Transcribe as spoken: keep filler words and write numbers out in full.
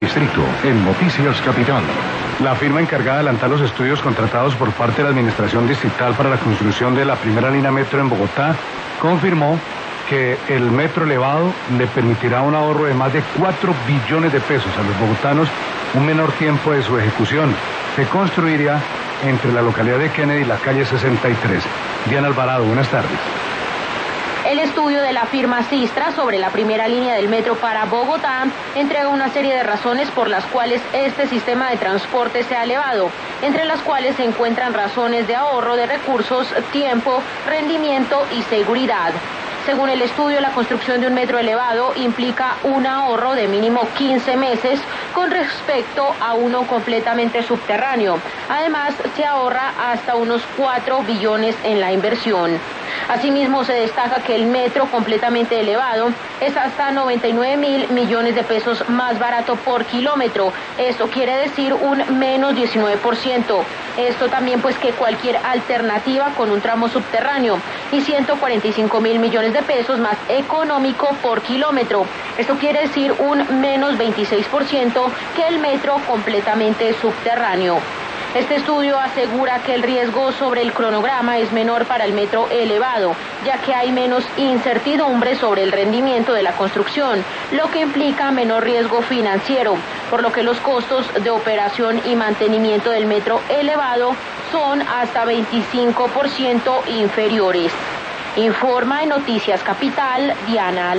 Distrito, en Noticias Capital. La firma encargada de adelantar los estudios contratados por parte de la Administración Distrital para la construcción de la primera línea metro en Bogotá confirmó que el metro elevado le permitirá un ahorro de más de cuatro billones de pesos a los bogotanos, un menor tiempo de su ejecución. Se construiría entre la localidad de Kennedy y la calle sesenta y tres. Diana Alvarado, buenas tardes. El estudio de la firma Sistra sobre la primera línea del metro para Bogotá entrega una serie de razones por las cuales este sistema de transporte se ha elevado, entre las cuales se encuentran razones de ahorro de recursos, tiempo, rendimiento y seguridad. Según el estudio, la construcción de un metro elevado implica un ahorro de mínimo quince meses con respecto a uno completamente subterráneo. Además, se ahorra hasta unos cuatro billones en la inversión. Asimismo, se destaca que el metro completamente elevado es hasta noventa y nueve mil millones de pesos más barato por kilómetro. Esto quiere decir un menos diecinueve por ciento. Esto también pues que cualquier alternativa con un tramo subterráneo y ciento cuarenta y cinco mil millones de pesos más económico por kilómetro. Esto quiere decir un menos veintiséis por ciento que el metro completamente subterráneo. Este estudio asegura que el riesgo sobre el cronograma es menor para el metro elevado, ya que hay menos incertidumbre sobre el rendimiento de la construcción, lo que implica menor riesgo financiero, por lo que los costos de operación y mantenimiento del metro elevado son hasta veinticinco por ciento inferiores. Informa en Noticias Capital, Diana.